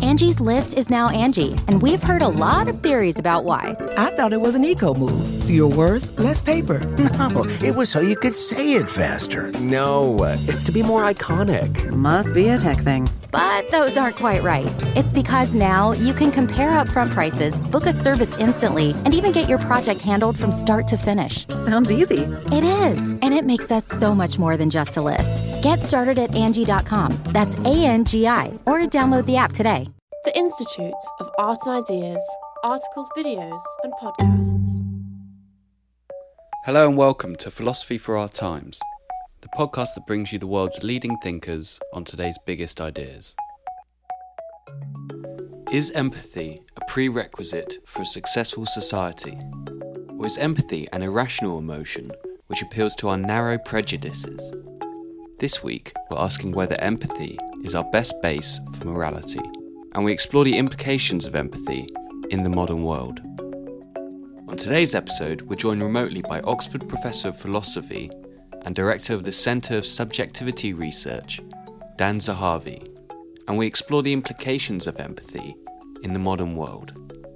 Angie's List is now Angie, and we've heard a lot of theories about why. I thought it was an eco move. Fewer words, less paper. No, it was so you could say it faster. No, it's to be more iconic. Must be a tech thing. But those aren't quite right. It's because now you can compare upfront prices, book a service instantly, and even get your project handled from start to finish. Sounds easy. It is, and it makes us so much more than just a list. Get started at Angie.com. That's ANGI, or download the app today. The Institute of Art and Ideas, articles, videos, and podcasts. Hello and welcome to Philosophy for Our Times, the podcast that brings you the world's leading thinkers on today's biggest ideas. Is empathy a prerequisite for a successful society? Or is empathy an irrational emotion which appeals to our narrow prejudices? This week, we're asking whether empathy is our best base for morality, and we explore the implications of empathy in the modern world. On today's episode, we're joined remotely by Oxford Professor of Philosophy and Director of the Centre of Subjectivity Research, Dan Zahavi, and we explore the implications of empathy in the modern world.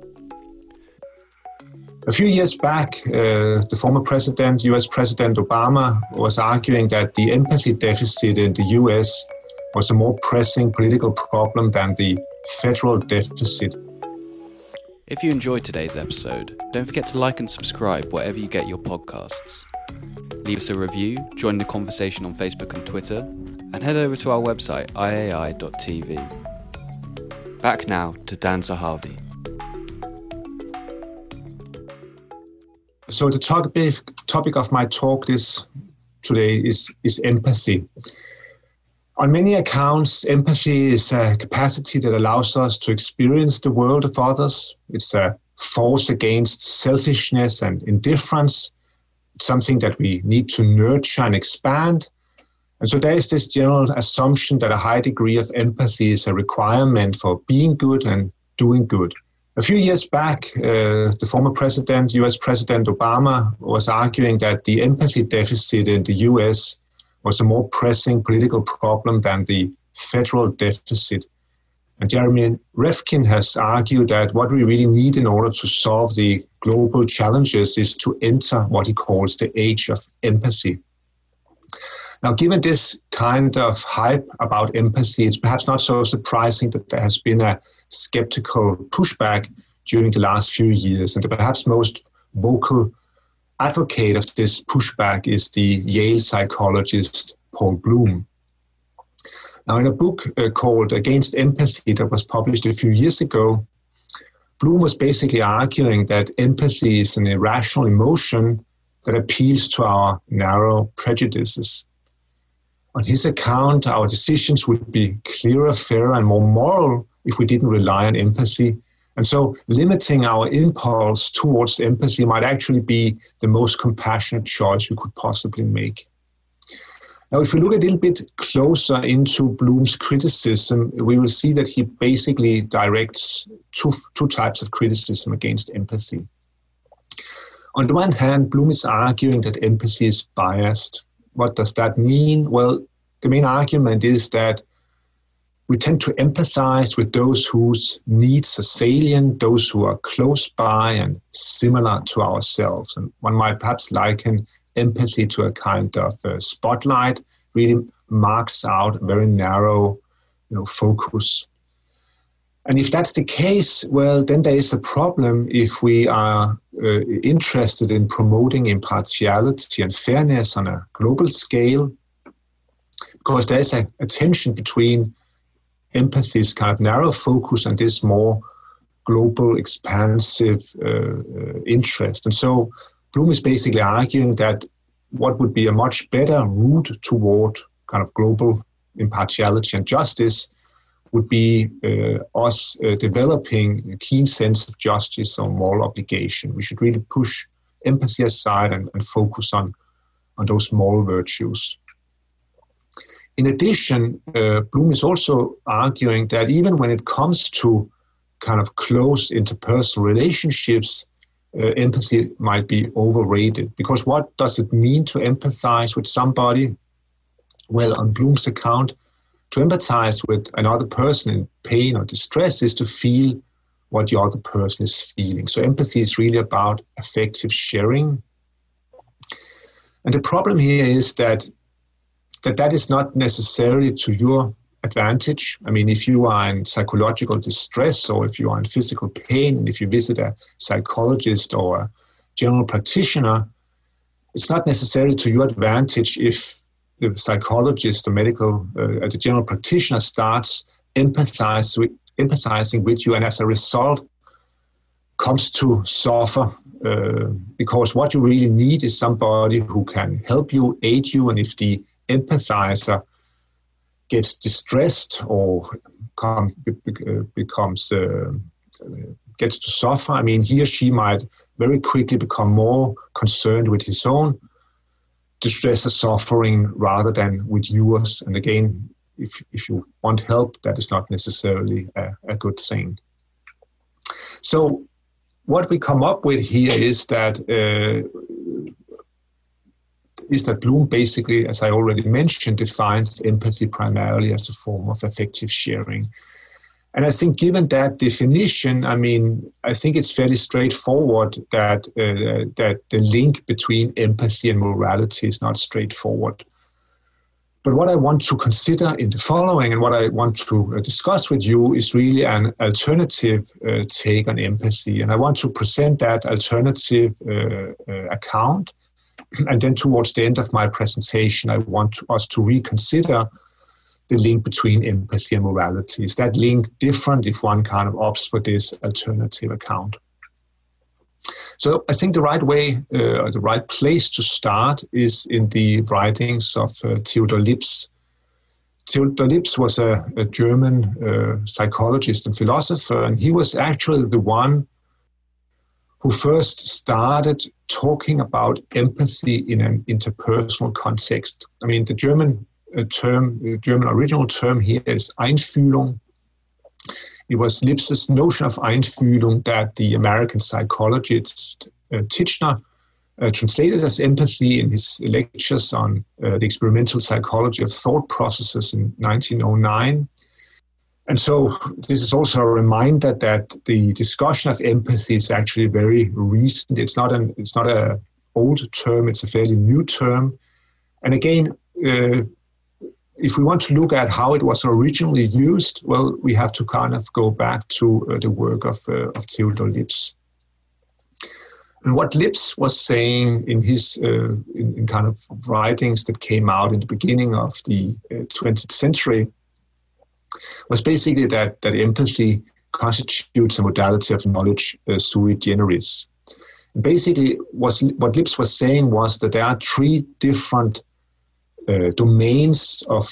A few years back, the former president, US President Obama, was arguing that the empathy deficit in the US was a more pressing political problem than the federal deficit. If you enjoyed today's episode, don't forget to like and subscribe wherever you get your podcasts. Leave us a review, join the conversation on Facebook and Twitter, and head over to our website, iai.tv. Back now to Dan Zahavi. So the topic of my talk today is empathy. On many accounts, empathy is a capacity that allows us to experience the world of others. It's a force against selfishness and indifference. It's something that we need to nurture and expand. And so there is this general assumption that a high degree of empathy is a requirement for being good and doing good. A few years back, the former president, US President Obama, was arguing that the empathy deficit in the US was a more pressing political problem than the federal deficit. And Jeremy Rifkin has argued that what we really need in order to solve the global challenges is to enter what he calls the age of empathy. Now, given this kind of hype about empathy, it's perhaps not so surprising that there has been a skeptical pushback during the last few years. And the perhaps most vocal advocate of this pushback is the Yale psychologist Paul Bloom. Now, in a book called Against Empathy that was published a few years ago, Bloom was basically arguing that empathy is an irrational emotion that appeals to our narrow prejudices. On his account, our decisions would be clearer, fairer, and more moral if we didn't rely on empathy. And so limiting our impulse towards empathy might actually be the most compassionate choice we could possibly make. Now, if we look a little bit closer into Bloom's criticism, we will see that he basically directs two types of criticism against empathy. On the one hand, Bloom is arguing that empathy is biased. What does that mean? Well, the main argument is that we tend to empathize with those whose needs are salient, those who are close by and similar to ourselves. And one might perhaps liken empathy to a kind of spotlight, really marks out a very narrow, focus. And if that's the case, well, then there is a problem if we are interested in promoting impartiality and fairness on a global scale, because there is a tension between empathy's kind of narrow focus and this more global, expansive interest. And so Bloom is basically arguing that what would be a much better route toward kind of global impartiality and justice would be us developing a keen sense of justice or moral obligation. We should really push empathy aside and focus on those moral virtues. In addition, Bloom is also arguing that even when it comes to kind of close interpersonal relationships, empathy might be overrated. Because what does it mean to empathize with somebody? Well, on Bloom's account, To empathize with another person in pain or distress is to feel what the other person is feeling. So empathy is really about affective sharing. And the problem here is that is not necessarily to your advantage. I mean, if you are in psychological distress or if you are in physical pain, and if you visit a psychologist or a general practitioner, it's not necessarily to your advantage if the psychologist, the general practitioner starts empathizing with you, and as a result comes to suffer, because what you really need is somebody who can help you, aid you, and if the empathizer gets distressed or gets to suffer, I mean, he or she might very quickly become more concerned with his own distress or suffering rather than with yours. And again, if you want help, that is not necessarily a good thing. So what we come up with here is that Bloom basically, as I already mentioned, defines empathy primarily as a form of affective sharing. And I think given that definition, I mean, I think it's fairly straightforward that the link between empathy and morality is not straightforward. But what I want to consider in the following and what I want to discuss with you is really an alternative take on empathy. And I want to present that alternative account. And then towards the end of my presentation, I want us to reconsider the link between empathy and morality. Is that link different if one kind of opts for this alternative account? So I think the right way, or the right place to start is in the writings of Theodor Lipps. Theodor Lipps was a German psychologist and philosopher, and he was actually the one who first started talking about empathy in an interpersonal context. I mean, the German original term here is Einfühlung. It was Lipps's notion of Einfühlung that the American psychologist Titchener translated as empathy in his lectures on the experimental psychology of thought processes in 1909. And so this is also a reminder that the discussion of empathy is actually very recent. It's not an old term, it's a fairly new term. And again, if we want to look at how it was originally used, well, we have to kind of go back to the work of Theodor Lipps. And what Lipps was saying in his in kind of writings that came out in the beginning of the 20th century was basically that empathy constitutes a modality of knowledge sui generis. Basically, what Lipps was saying was that there are three different domains of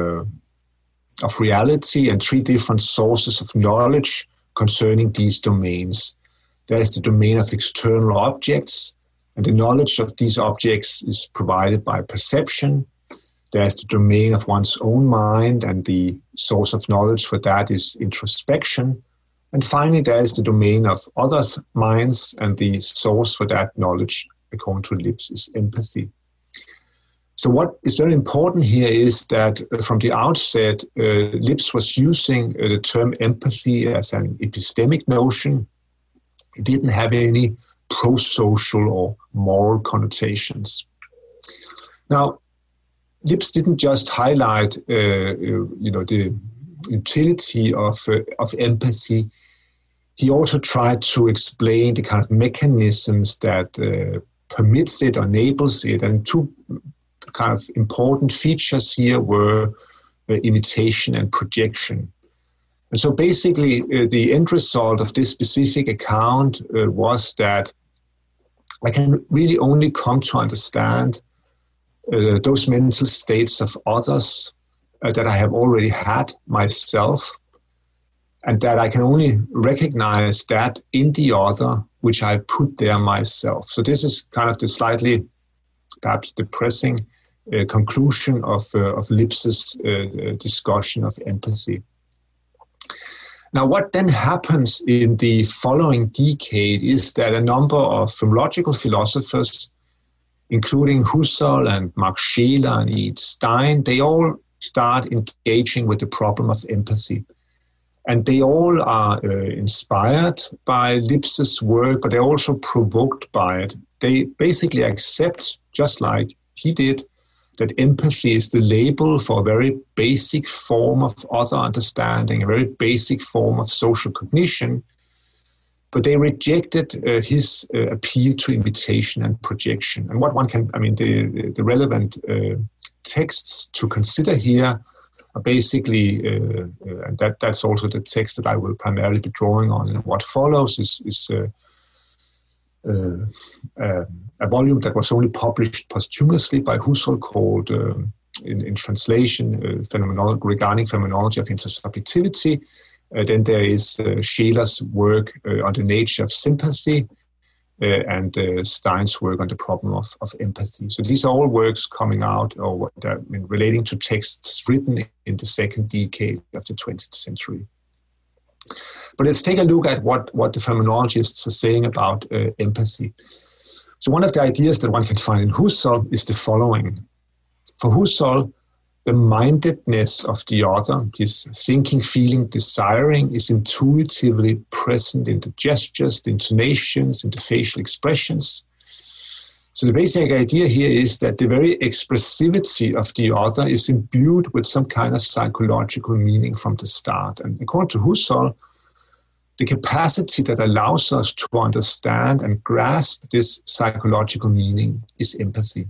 reality and three different sources of knowledge concerning these domains. There is the domain of external objects, and the knowledge of these objects is provided by perception. There's the domain of one's own mind, and the source of knowledge for that is introspection. And finally, there is the domain of others' minds, and the source for that knowledge, according to Lipps, is empathy. So what is very important here is that from the outset, Lipps was using the term empathy as an epistemic notion. It didn't have any pro-social or moral connotations. Now, Lipps didn't just highlight, the utility of empathy. He also tried to explain the kind of mechanisms that permits it, enables it, and two kind of important features here were imitation and projection. And so basically, the end result of this specific account was that I can really only come to understand those mental states of others that I have already had myself, and that I can only recognize that in the other which I put there myself. So this is kind of the slightly perhaps depressing conclusion of Lipps's discussion of empathy. Now, what then happens in the following decade is that a number of phenomenological philosophers, including Husserl and Max Scheler and Edith Stein, they all start engaging with the problem of empathy. And they all are inspired by Lips's work, but they're also provoked by it. They basically accept, just like he did, that empathy is the label for a very basic form of other understanding, a very basic form of social cognition. But they rejected his appeal to imitation and projection. And what one can, the relevant texts to consider here are basically, and that's also the text that I will primarily be drawing on. And what follows is a volume that was only published posthumously by Husserl called, in translation, regarding phenomenology of intersubjectivity. Then there is Scheler's work on the nature of sympathy and Stein's work on the problem of empathy. So these are all works coming out or relating to texts written in the second decade of the 20th century. But let's take a look at what the phenomenologists are saying about empathy. So one of the ideas that one can find in Husserl is the following. For Husserl, the mindedness of the other, his thinking, feeling, desiring, is intuitively present in the gestures, the intonations, in the facial expressions. So the basic idea here is that the very expressivity of the other is imbued with some kind of psychological meaning from the start. And according to Husserl, the capacity that allows us to understand and grasp this psychological meaning is empathy.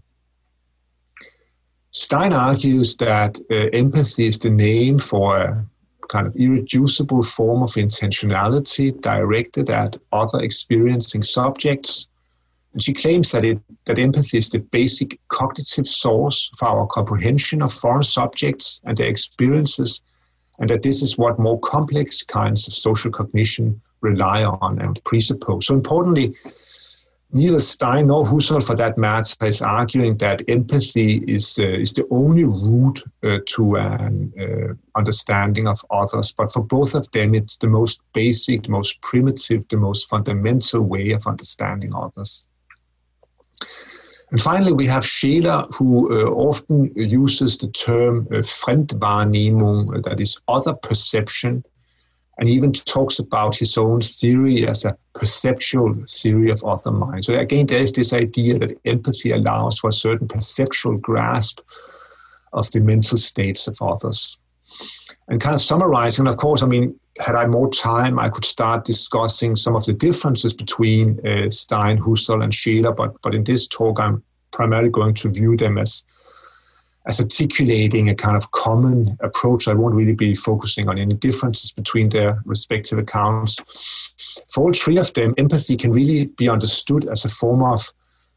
Stein argues that empathy is the name for a kind of irreducible form of intentionality directed at other experiencing subjects. And she claims that empathy is the basic cognitive source for our comprehension of foreign subjects and their experiences, and that this is what more complex kinds of social cognition rely on and presuppose. So importantly, neither Stein nor Husserl, for that matter, is arguing that empathy is the only route to an understanding of others. But for both of them, it's the most basic, the most primitive, the most fundamental way of understanding others. And finally, we have Scheler, who often uses the term Fremdwahrnehmung, that is other perception, and even talks about his own theory as a perceptual theory of other mind. So again, there's this idea that empathy allows for a certain perceptual grasp of the mental states of others. And kind of summarizing, of course, had I more time, I could start discussing some of the differences between Stein, Husserl, and Scheler, but in this talk, I'm primarily going to view them as articulating a kind of common approach. I won't really be focusing on any differences between their respective accounts. For all three of them, empathy can really be understood as a form of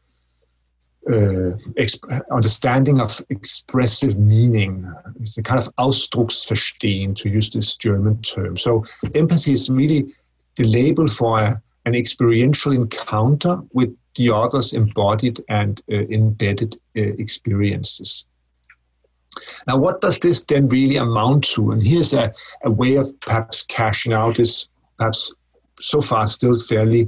understanding of expressive meaning. It's a kind of Ausdrucksverstehen, to use this German term. So empathy is really the label for an experiential encounter with the other's embodied and embedded experiences. Now, what does this then really amount to? And here's a way of perhaps cashing out this, perhaps so far still fairly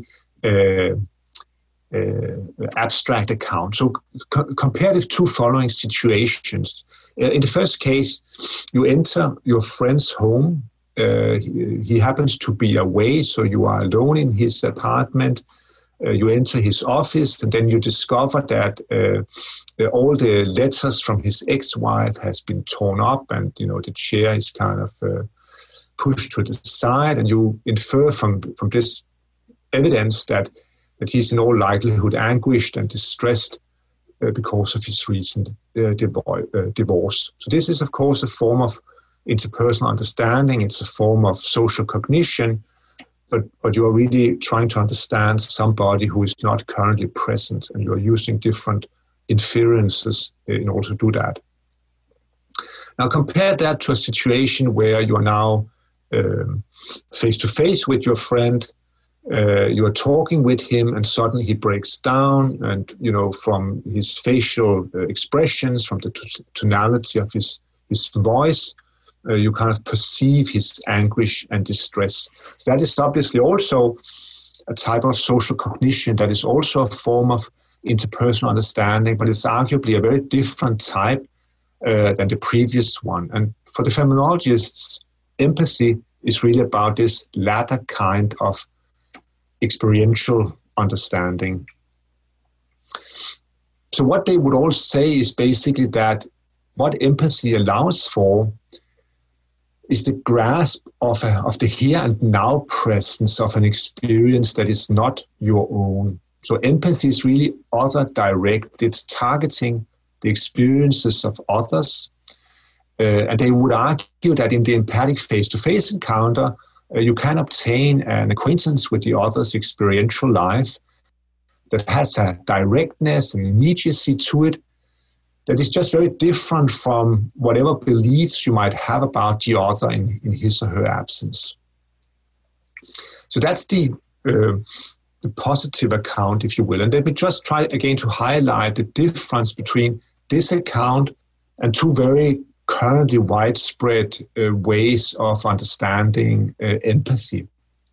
abstract account. So compare the two following situations. In the first case, you enter your friend's home. He happens to be away, so you are alone in his apartment. You enter his office, and then you discover that all the letters from his ex-wife has been torn up, and the chair is kind of pushed to the side, and you infer from this evidence that he's in all likelihood anguished and distressed because of his recent divorce. So this is, of course, a form of interpersonal understanding. It's a form of social cognition. But you are really trying to understand somebody who is not currently present, and you are using different inferences in order to do that. Now compare that to a situation where you are now face to face with your friend. You are talking with him, and suddenly he breaks down, and from his facial expressions, from the tonality of his voice, you kind of perceive his anguish and distress. That is obviously also a type of social cognition. That is also a form of interpersonal understanding, but it's arguably a very different type than the previous one. And for the phenomenologists, empathy is really about this latter kind of experiential understanding. So what they would all say is basically that what empathy allows for is the grasp of the here and now presence of an experience that is not your own. So empathy is really other-directed. It's targeting the experiences of others. And they would argue that in the empathic face-to-face encounter, you can obtain an acquaintance with the other's experiential life that has a directness and immediacy to it that is just very different from whatever beliefs you might have about the other in his or her absence. So that's the positive account, if you will. And let me just try again to highlight the difference between this account and two very currently widespread ways of understanding empathy.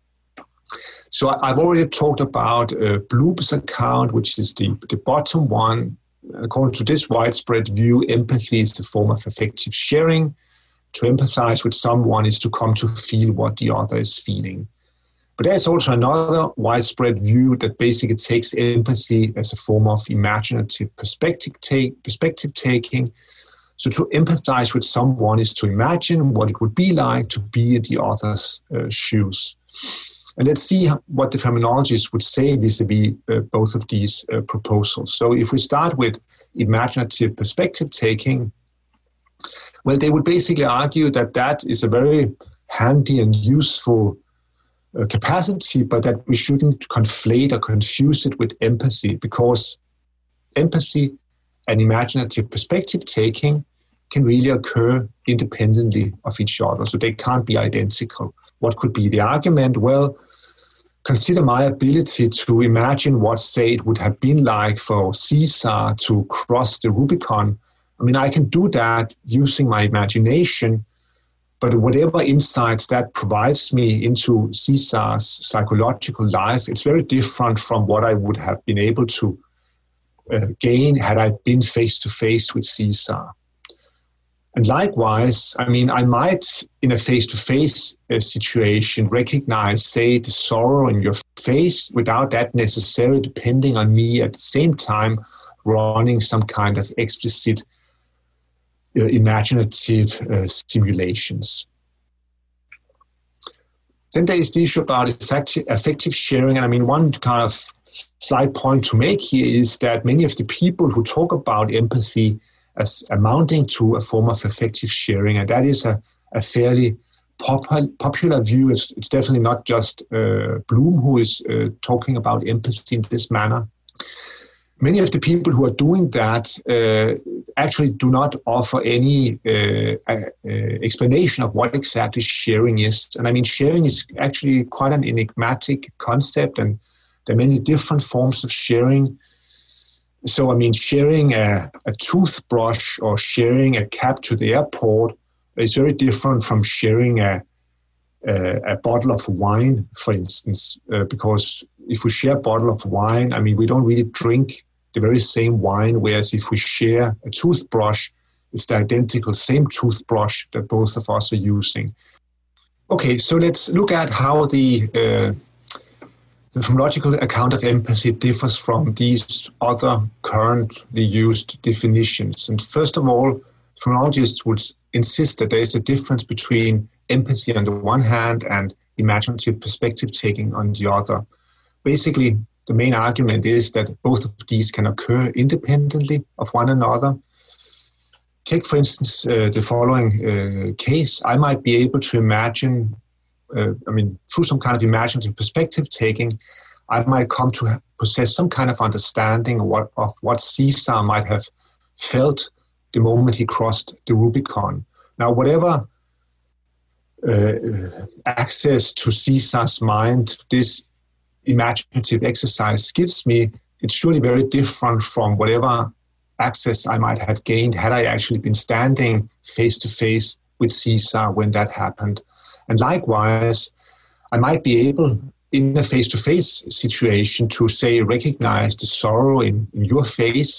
So I've already talked about Bloom's account, which is the bottom one. According to this widespread view, empathy is the form of affective sharing. To empathize with someone is to come to feel what the other is feeling. But there's also another widespread view that basically takes empathy as a form of imaginative perspective taking. So to empathize with someone is to imagine what it would be like to be in the other's shoes. And let's see what the phenomenologists would say vis-a-vis both of these proposals. So if we start with imaginative perspective taking, well, they would basically argue that that is a very handy and useful capacity, but that we shouldn't conflate or confuse it with empathy, because empathy and imaginative perspective taking can really occur independently of each other, so they can't be identical. What could be the argument? Well, consider my ability to imagine what, say, it would have been like for Caesar to cross the Rubicon. I mean, I can do that using my imagination, but whatever insights that provides me into Caesar's psychological life, it's very different from what I would have been able to gain had I been face-to-face with Caesar. And likewise, I mean, I might, in a face-to-face situation, recognize, say, the sorrow in your face without that necessarily depending on me at the same time running some kind of explicit imaginative simulations. Then there is the issue about affective sharing. And I mean, one kind of slight point to make here is that many of the people who talk about empathy as amounting to a form of affective sharing, and that is a fairly popular view. It's definitely not just Bloom who is talking about empathy in this manner. Many of the people who are doing that actually do not offer any explanation of what exactly sharing is. And I mean, sharing is actually quite an enigmatic concept, and there are many different forms of sharing. So, I mean, sharing a toothbrush or sharing a cab to the airport is very different from sharing a bottle of wine, for instance, because if we share a bottle of wine, I mean, we don't really drink the very same wine, whereas if we share a toothbrush, it's the identical same toothbrush that both of us are using. Okay, so let's look at how the phenomenological account of empathy differs from these other currently used definitions. And first of all, phenomenologists would insist that there is a difference between empathy on the one hand and imaginative perspective taking on the other. Basically, the main argument is that both of these can occur independently of one another. Take, for instance, the following case. I might be able to imagine, through some kind of imaginative perspective taking, I might come to possess some kind of understanding of what Caesar might have felt the moment he crossed the Rubicon. Now, whatever access to Caesar's mind this imaginative exercise gives me, it's surely very different from whatever access I might have gained had I actually been standing face to face with Caesar when that happened. And likewise, I might be able, in a face-to-face situation, to say, recognize the sorrow in your face,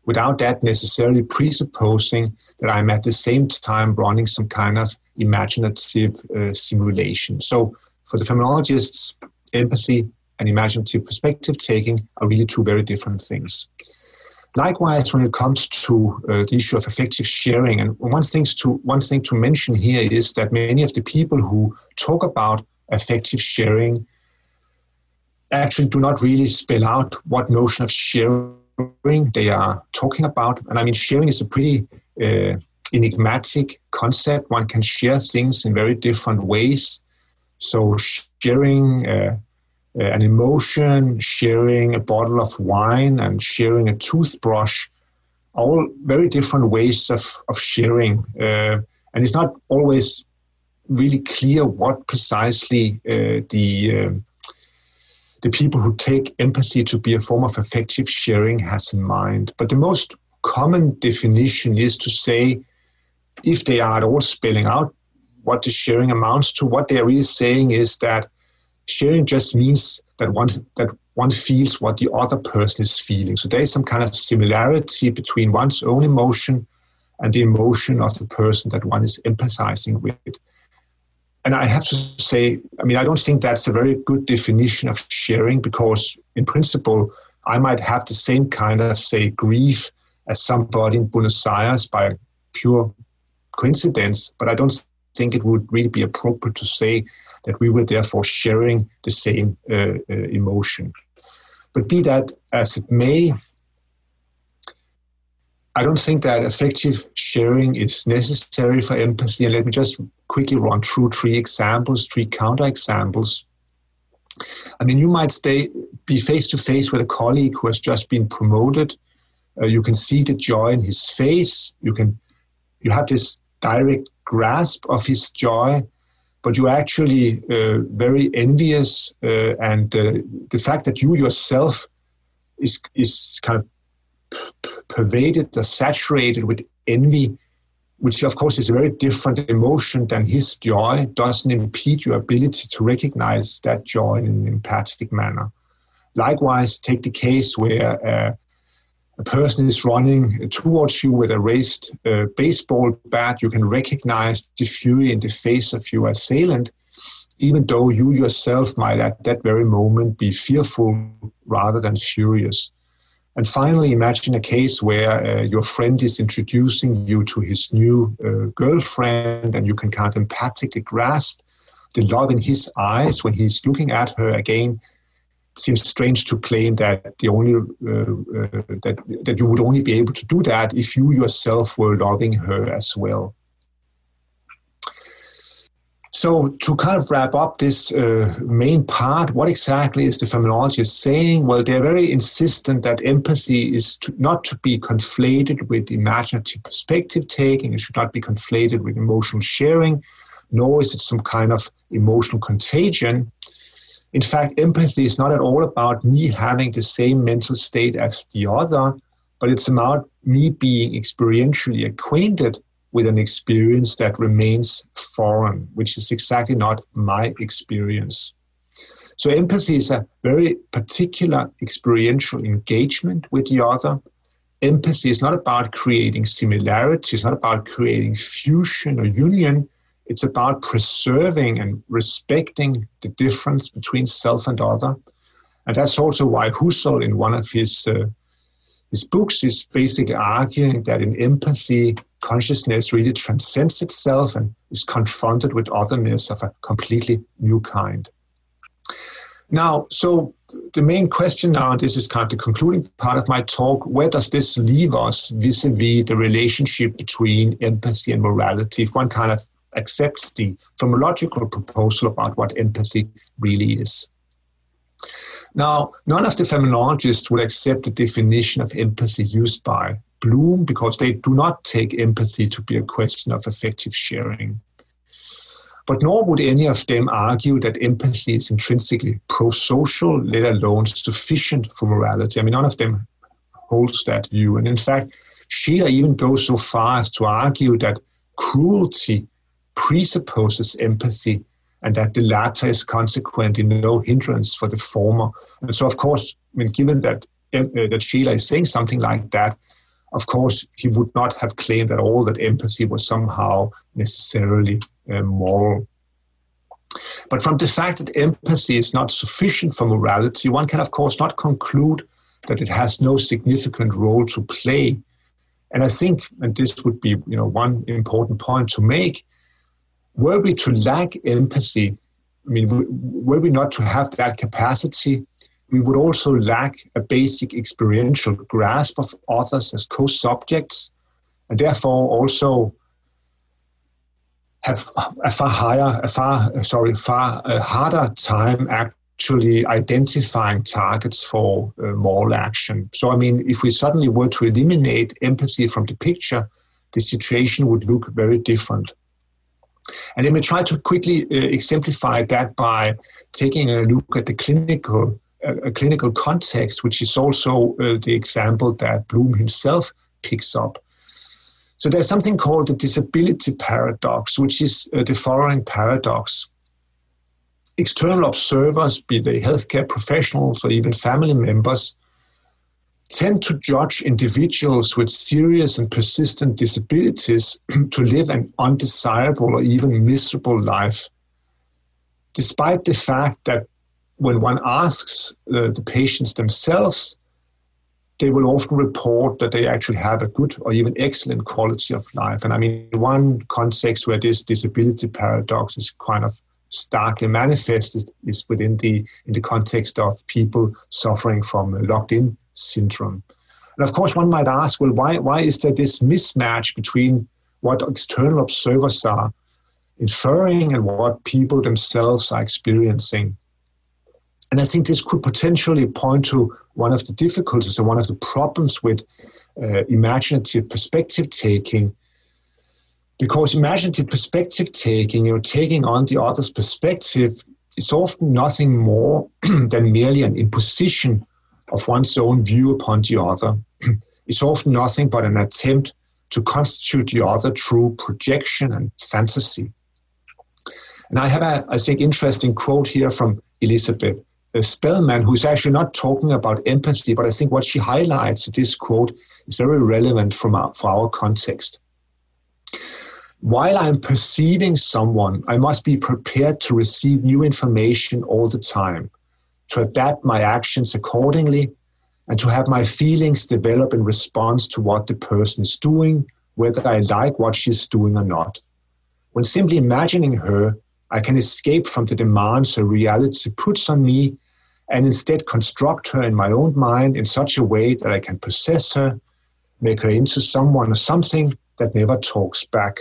without that necessarily presupposing that I'm at the same time running some kind of imaginative simulation. So for the phenomenologists, empathy and imaginative perspective taking are really two very different things. Likewise, when it comes to the issue of affective sharing, and one thing to mention here is that many of the people who talk about affective sharing actually do not really spell out what notion of sharing they are talking about. And I mean, sharing is a pretty enigmatic concept. One can share things in very different ways. So sharing an emotion, sharing a bottle of wine, and sharing a toothbrush, all very different ways of sharing. And it's not always really clear what precisely the people who take empathy to be a form of affective sharing has in mind. But the most common definition is to say, if they are at all spelling out what the sharing amounts to, what they are really saying is that sharing just means that one feels what the other person is feeling. So there is some kind of similarity between one's own emotion and the emotion of the person that one is empathizing with. And I have to say, I mean, I don't think that's a very good definition of sharing, because in principle, I might have the same kind of, say, grief as somebody in Buenos Aires by pure coincidence, but I don't think it would really be appropriate to say that we were therefore sharing the same emotion. But be that as it may, I don't think that affective sharing is necessary for empathy. And let me just quickly run through three counterexamples. I mean, you might be face to face with a colleague who has just been promoted. You can see the joy in his face. You have this direct grasp of his joy, but you're actually very envious, and the fact that you yourself is kind of pervaded or saturated with envy, which of course is a very different emotion than his joy, doesn't impede your ability to recognize that joy in an empathic manner. Likewise, take the case where a person is running towards you with a raised baseball bat. You can recognize the fury in the face of your assailant, even though you yourself might at that very moment be fearful rather than furious. And finally, imagine a case where your friend is introducing you to his new girlfriend, and you can kind of empathically grasp the love in his eyes when he's looking at her again. Seems strange to claim that that you would only be able to do that if you yourself were loving her as well. So to kind of wrap up this main part, what exactly is the phenomenologist saying? Well, they're very insistent that empathy is not to be conflated with imaginative perspective taking. It should not be conflated with emotional sharing, nor is it some kind of emotional contagion. In fact, empathy is not at all about me having the same mental state as the other, but it's about me being experientially acquainted with an experience that remains foreign, which is exactly not my experience. So empathy is a very particular experiential engagement with the other. Empathy is not about creating similarity, it's not about creating fusion or union. It's about preserving and respecting the difference between self and other. And that's also why Husserl, in one of his books, is basically arguing that in empathy, consciousness really transcends itself and is confronted with otherness of a completely new kind. Now, so the main question now, and this is kind of the concluding part of my talk, where does this leave us vis-a-vis the relationship between empathy and morality, if one kind of accepts the phenomenological proposal about what empathy really is? Now, none of the phenomenologists would accept the definition of empathy used by Bloom, because they do not take empathy to be a question of affective sharing. But nor would any of them argue that empathy is intrinsically pro-social, let alone sufficient for morality. I mean, none of them holds that view. And in fact, Scheler even goes so far as to argue that cruelty presupposes empathy, and that the latter is consequently no hindrance for the former. And so, of course, I mean, given that Scheler is saying something like that, of course, he would not have claimed at all that empathy was somehow necessarily moral. But from the fact that empathy is not sufficient for morality, one can, of course, not conclude that it has no significant role to play. And I think, and this would be, one important point to make, were we to lack empathy, were we not to have that capacity, we would also lack a basic experiential grasp of others as co-subjects, and therefore also have a far harder time actually identifying targets for moral action. So, if we suddenly were to eliminate empathy from the picture, the situation would look very different. And let me try to quickly exemplify that by taking a look at the clinical context, which is also the example that Bloom himself picks up. So there's something called the disability paradox, which is the following paradox. External observers, be they healthcare professionals or even family members, tend to judge individuals with serious and persistent disabilities to live an undesirable or even miserable life, despite the fact that when one asks the patients themselves, they will often report that they actually have a good or even excellent quality of life. And one context where this disability paradox is kind of starkly manifested is in the context of people suffering from locked-in syndrome. And of course, one might ask, well, why is there this mismatch between what external observers are inferring and what people themselves are experiencing? And I think this could potentially point to one of the difficulties or one of the problems with imaginative perspective taking, because imaginative perspective taking, taking on the other's perspective, is often nothing more than merely an imposition of one's own view upon the other. It's often nothing but an attempt to constitute the other through projection and fantasy. And I have I think, interesting quote here from Elizabeth Spellman, who's actually not talking about empathy, but I think what she highlights in this quote is very relevant for our context. While I'm perceiving someone, I must be prepared to receive new information all the time, to adapt my actions accordingly, and to have my feelings develop in response to what the person is doing, whether I like what she's doing or not. When simply imagining her, I can escape from the demands her reality puts on me and instead construct her in my own mind in such a way that I can possess her, make her into someone or something that never talks back.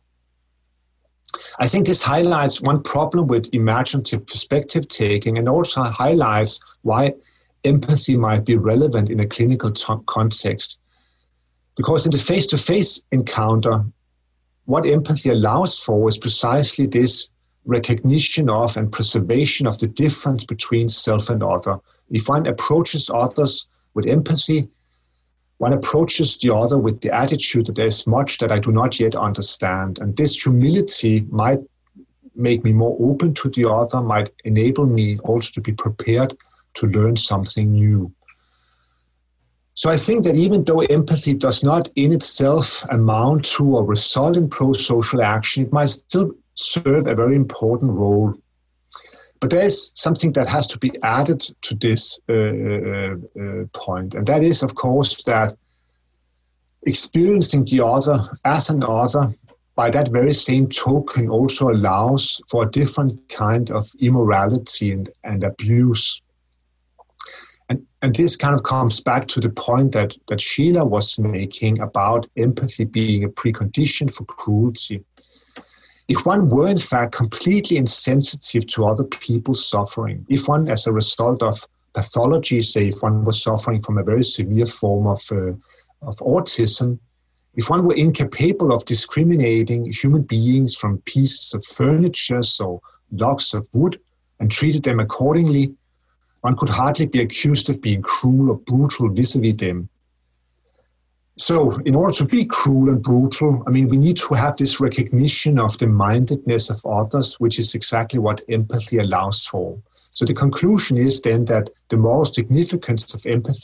I think this highlights one problem with imaginative perspective taking, and also highlights why empathy might be relevant in a clinical context. Because in the face-to-face encounter, what empathy allows for is precisely this recognition of and preservation of the difference between self and other. If one approaches others with empathy, one approaches the other with the attitude that there's much that I do not yet understand. And this humility might make me more open to the other, might enable me also to be prepared to learn something new. So I think that even though empathy does not in itself amount to or result in pro-social action, it might still serve a very important role. But there's something that has to be added to this point, and that is, of course, that experiencing the other as an other, by that very same token, also allows for a different kind of immorality and abuse. And this kind of comes back to the point that Sheila was making about empathy being a precondition for cruelty. If one were in fact completely insensitive to other people's suffering, if one, as a result of pathology, say if one was suffering from a very severe form of autism, if one were incapable of discriminating human beings from pieces of furniture or logs of wood and treated them accordingly, one could hardly be accused of being cruel or brutal vis-a-vis them. So in order to be cruel and brutal, we need to have this recognition of the mindedness of others, which is exactly what empathy allows for. So the conclusion is then that the moral significance of empathy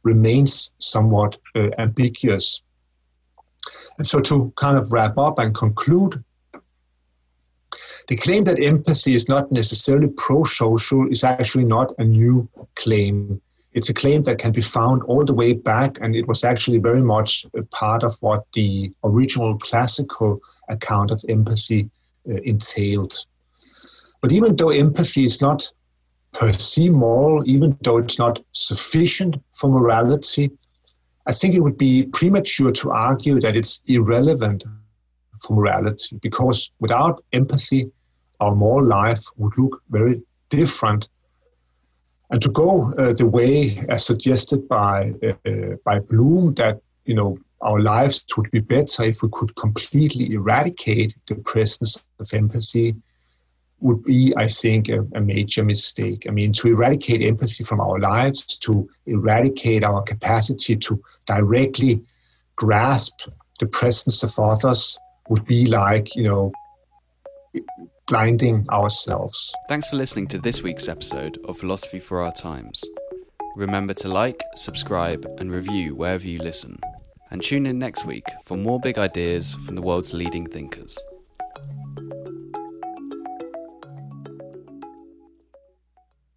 remains somewhat ambiguous. And so to kind of wrap up and conclude, the claim that empathy is not necessarily pro-social is actually not a new claim. It's a claim that can be found all the way back, and it was actually very much a part of what the original classical account of empathy entailed. But even though empathy is not per se moral, even though it's not sufficient for morality, I think it would be premature to argue that it's irrelevant for morality, because without empathy, our moral life would look very different. And to go the way as suggested by Bloom, that our lives would be better if we could completely eradicate the presence of empathy, would be, I think, a major mistake. I mean, to eradicate empathy from our lives, to eradicate our capacity to directly grasp the presence of others, would be like, blinding ourselves. Thanks for listening to this week's episode of Philosophy for Our Times. Remember to like, subscribe, and review wherever you listen. And tune in next week for more big ideas from the world's leading thinkers.